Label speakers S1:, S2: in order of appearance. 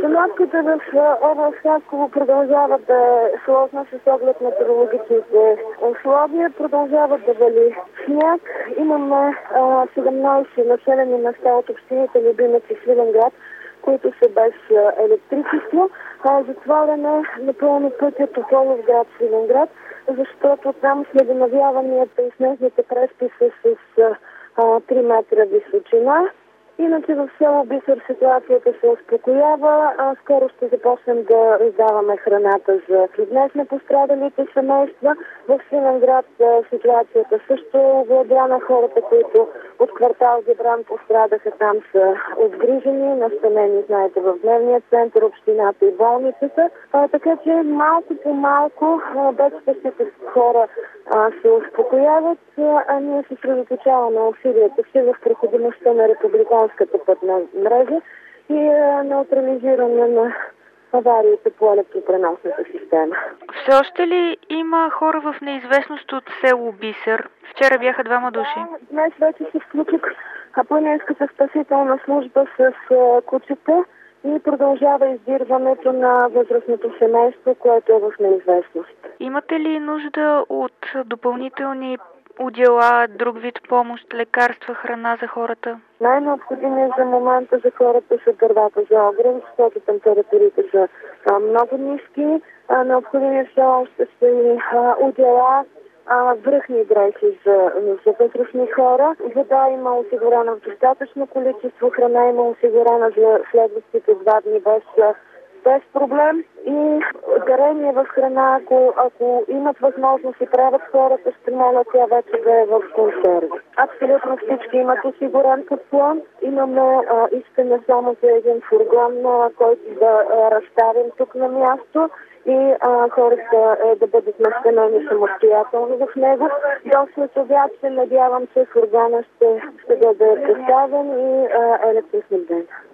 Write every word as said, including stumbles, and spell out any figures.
S1: Обстановката в област Хасково продължава да е сложна с оглед метеорологичните условия. Продължава да вали сняг. Имаме а, седемнайсет населени места от общините Любимец и Свиленград, които са без а, електричество. А, затворен е напълно пътя Тополовград Свиленград, защото там снегонавяванията и снежните преспи са с а, три метра височина. Иначе в село Бисер ситуацията се успокоява. А скоро ще започнем да раздаваме храната за днес на пострадалите семейства. В Свиленград ситуацията също е овладяна. Хората, които от квартал Гебран пострадаха, там са обгрижени, настанени, знаете, в дневния център, общината и болницата. А, така че малко по малко бедстващите хора а, се успокояват, а ние се съсредоточаваме усилията си в проходимостта на републиканската пътна мрежа и а, неутрализиране на авариите по електропреносната система.
S2: Все още ли има хора в неизвестност от село Бисер? Вчера бяха двама души.
S1: Да, днес вече се включи Планинската спасителна служба с а, кучета и продължава издирването на възрастното семейство, което е в неизвестност.
S2: Имате ли нужда от допълнителни удила, друг вид помощ, лекарства, храна за хората?
S1: Най-необходимият за момента за хората са дървата за огрев, защото температурите са а, много ниски. А, необходими все още са и а, удила, а, връхни дрехи за, за възрастни хора. Вода има осигурена в достатъчно количество, храна има осигурена за следващите два дни без без проблем и дарение в храна, ако, ако имат възможност и правят хората, ще моля тя вече да е в консерви. Абсолютно всички имат осигурен подслон. Имаме а, искане само за един фургон, а, който да а, разставим тук на място и а, хората е, да бъдат настанени самостоятелно в него. До след обяд се надявам, че фургона ще, ще бъде поставен и а, електроснабден.